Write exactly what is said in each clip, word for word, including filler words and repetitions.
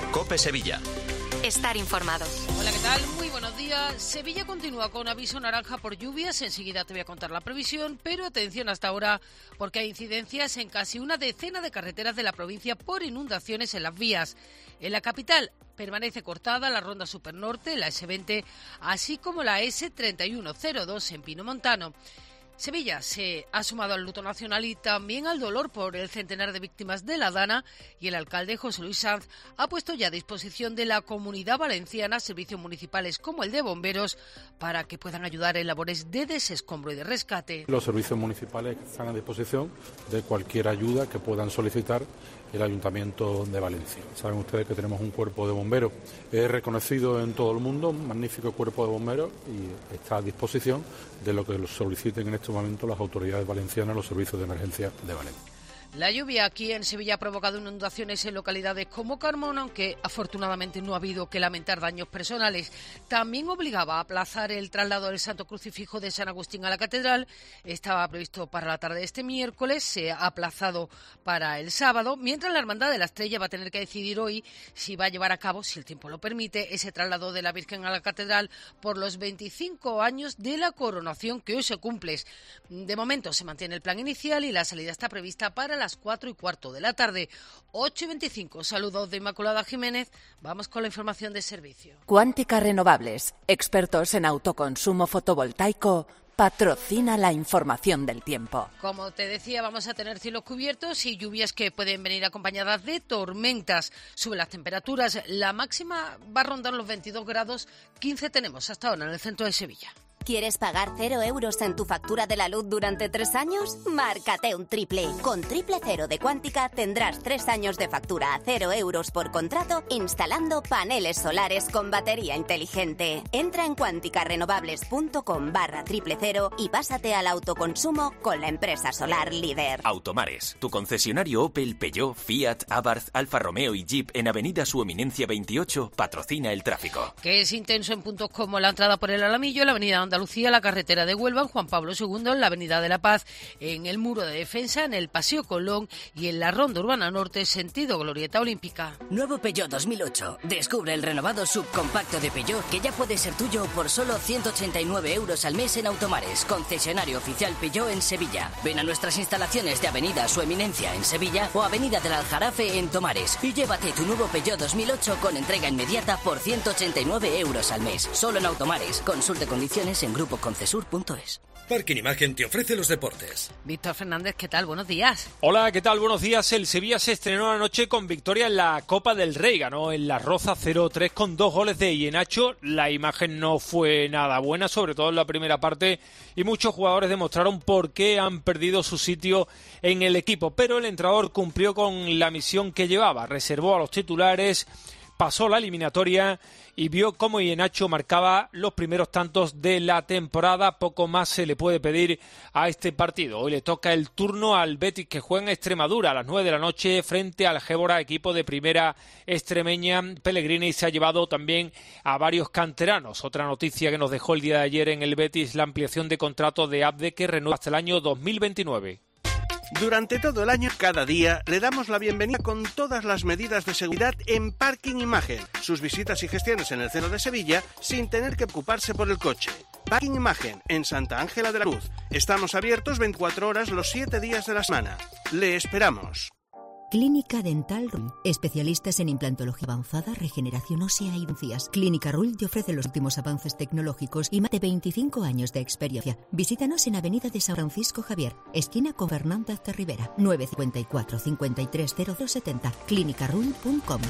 COPE Sevilla. Estar informado. Hola, ¿qué tal? Muy buenos días. Sevilla continúa con aviso naranja por lluvias. Enseguida te voy a contar la previsión, pero atención hasta ahora porque hay incidencias en casi una decena de carreteras de la provincia por inundaciones en las vías. En la capital permanece cortada la Ronda Supernorte, la ese veinte, así como la ese treinta y uno cero dos en Pinomontano. Sevilla se ha sumado al luto nacional y también al dolor por el centenar de víctimas de la Dana, y el alcalde José Luis Sanz ha puesto ya a disposición de la Comunidad Valenciana servicios municipales como el de bomberos para que puedan ayudar en labores de desescombro y de rescate. Los servicios municipales están a disposición de cualquier ayuda que puedan solicitar el Ayuntamiento de Valencia. Saben ustedes que tenemos un cuerpo de bomberos es reconocido en todo el mundo, un magnífico cuerpo de bomberos, y está a disposición de lo que soliciten en este momento las autoridades valencianas, los servicios de emergencia de Valencia. La lluvia aquí en Sevilla ha provocado inundaciones en localidades como Carmona, aunque afortunadamente no ha habido que lamentar daños personales. También obligaba a aplazar el traslado del Santo Crucifijo de San Agustín a la Catedral. Estaba previsto para la tarde de este miércoles, se ha aplazado para el sábado, mientras la Hermandad de la Estrella va a tener que decidir hoy si va a llevar a cabo, si el tiempo lo permite, ese traslado de la Virgen a la Catedral por los veinticinco años de la coronación que hoy se cumple. De momento se mantiene el plan inicial y la salida está prevista para las cuatro y cuarto de la tarde, ocho y veinticinco. Saludos de Inmaculada Jiménez. Vamos con la información de servicio. Cuántica Renovables, expertos en autoconsumo fotovoltaico, patrocina la información del tiempo. Como te decía, vamos a tener cielos cubiertos y lluvias que pueden venir acompañadas de tormentas. Suben las temperaturas. La máxima va a rondar los veintidós grados, quince tenemos hasta ahora en el centro de Sevilla. ¿Quieres pagar cero euros en tu factura de la luz durante tres años? Márcate un triple. Con Triple Cero de Cuántica tendrás tres años de factura a cero euros por contrato instalando paneles solares con batería inteligente. Entra en cuánticarenovables.com barra triple cero y pásate al autoconsumo con la empresa solar líder. Automares, tu concesionario Opel, Peugeot, Fiat, Abarth, Alfa Romeo y Jeep en Avenida Su Eminencia veintiocho patrocina el tráfico. Que es intenso en puntos como la entrada por el Alamillo, la avenida Andalucía, la carretera de Huelva, en Juan Pablo segundo, en la avenida de la Paz, en el Muro de Defensa, en el Paseo Colón y en la Ronda Urbana Norte, sentido Glorieta Olímpica. Nuevo Peugeot dos mil ocho. Descubre el renovado subcompacto de Peugeot que ya puede ser tuyo por solo ciento ochenta y nueve euros al mes en Automares, concesionario oficial Peugeot en Sevilla. Ven a nuestras instalaciones de Avenida Su Eminencia en Sevilla o Avenida del Aljarafe en Tomares y llévate tu nuevo Peugeot dos mil ocho con entrega inmediata por ciento ochenta y nueve euros al mes. Solo en Automares. Consulte condiciones en grupo concesur punto es. Parking Imagen te ofrece los deportes. Víctor Fernández, ¿qué tal? Buenos días. Hola, ¿qué tal? Buenos días. El Sevilla se estrenó anoche con victoria en la Copa del Rey. Ganó en La Roza cero tres con dos goles de Iheanacho. La imagen no fue nada buena, sobre todo en la primera parte, y muchos jugadores demostraron por qué han perdido su sitio en el equipo. Pero el entrenador cumplió con la misión que llevaba. Reservó a los titulares, pasó la eliminatoria y vio cómo Iheanacho marcaba los primeros tantos de la temporada. Poco más se le puede pedir a este partido. Hoy le toca el turno al Betis, que juega en Extremadura a las nueve de la noche frente al Gébora, equipo de primera extremeña. Pellegrini se ha llevado también a varios canteranos. Otra noticia que nos dejó el día de ayer en el Betis, la ampliación de contrato de Abde, que renueva hasta el año dos mil veintinueve. Durante todo el año, cada día, le damos la bienvenida con todas las medidas de seguridad en Parking Imagen. Sus visitas y gestiones en el centro de Sevilla sin tener que ocuparse por el coche. Parking Imagen, en Santa Ángela de la Cruz. Estamos abiertos veinticuatro horas los siete días de la semana. Le esperamos. Clínica Dental Rull. Especialistas en implantología avanzada, regeneración ósea y encías. Clínica Rull te ofrece los últimos avances tecnológicos y más de veinticinco años de experiencia. Visítanos en Avenida de San Francisco Javier, esquina con Fernández de Rivera, nueve cinco cuatro, cinco tres cero dos siete cero, clínica rull punto com.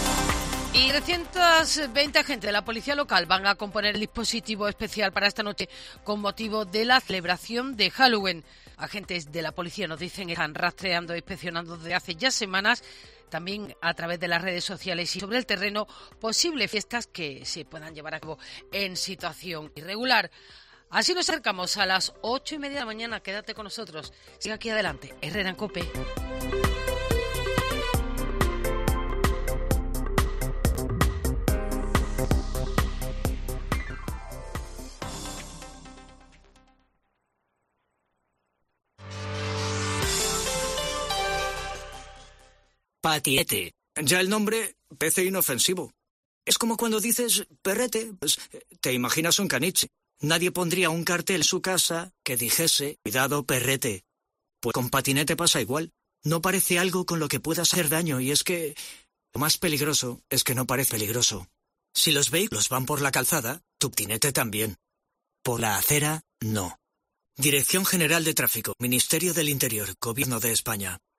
Y trescientos veinte agentes de la policía local van a componer el dispositivo especial para esta noche con motivo de la celebración de Halloween. Agentes de la policía nos dicen que están rastreando e inspeccionando desde hace ya semanas, también a través de las redes sociales y sobre el terreno, posibles fiestas que se puedan llevar a cabo en situación irregular. Así nos acercamos a las ocho y media de la mañana. Quédate con nosotros. Sigue aquí adelante. Herrera en COPE. Patinete. Ya el nombre parece inofensivo. Es como cuando dices perrete, pues te imaginas un caniche. Nadie pondría un cartel en su casa que dijese cuidado perrete. Pues con patinete pasa igual. No parece algo con lo que puedas hacer daño, y es que lo más peligroso es que no parece peligroso. Si los vehículos van por la calzada, tu patinete también. Por la acera, no. Dirección General de Tráfico, Ministerio del Interior, Gobierno de España.